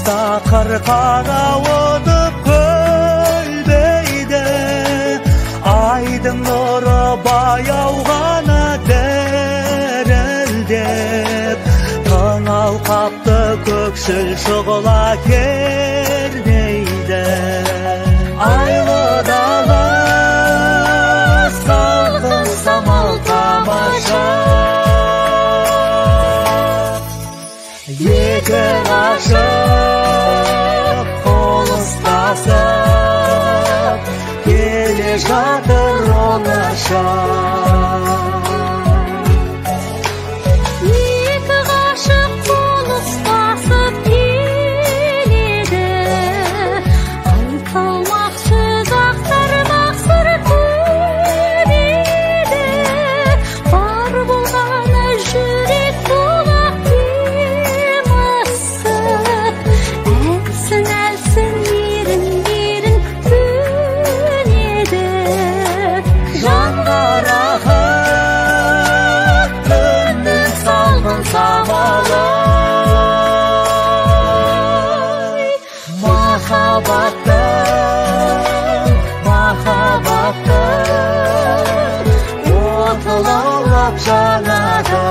тақыр қарауытып көлбейді, айдың нұры баяу ғана дірілдеп, таң алқапты көкшіл шұғыла кернейді. Айлы дала, салқын самал тамаша, екі ғашық қол ұстасып келе жатыр оңаша. Оты лаулап жанады.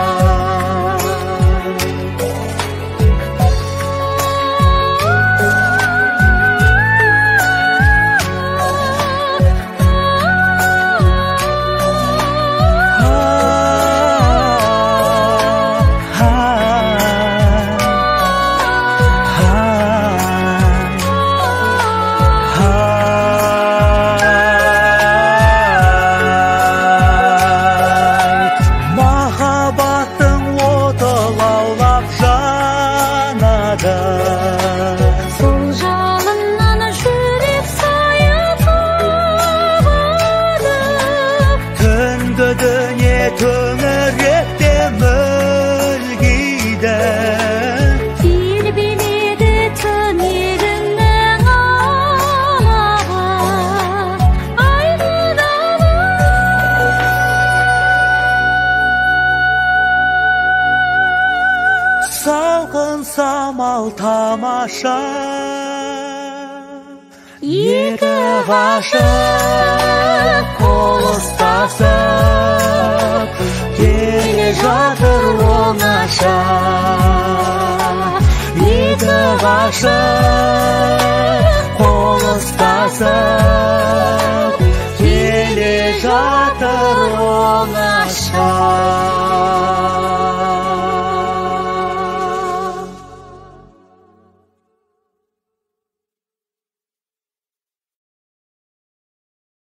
Сол жалыннан жүрек сайытылады, түнгі дүние төңіректе мүлгиді, тербеледі түнегінің алағы. Айлы дала, салқын самал тамаша, екі ғашық қол ұстасып келе жатыр оңаша. Екі ғашық